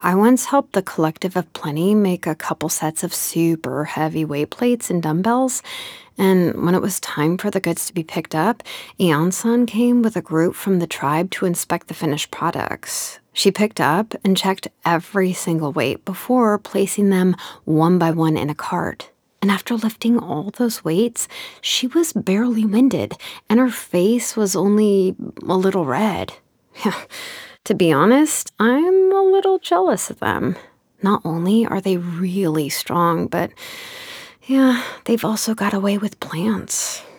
I once helped the Collective of Plenty make a couple sets of super heavy weight plates and dumbbells, and when it was time for the goods to be picked up, Eonsun came with a group from the tribe to inspect the finished products. She picked up and checked every single weight before placing them one by one in a cart. And after lifting all those weights, she was barely winded, and her face was only a little red. To be honest, I'm a little jealous of them. Not only are they really strong, but yeah, they've also got away with plants.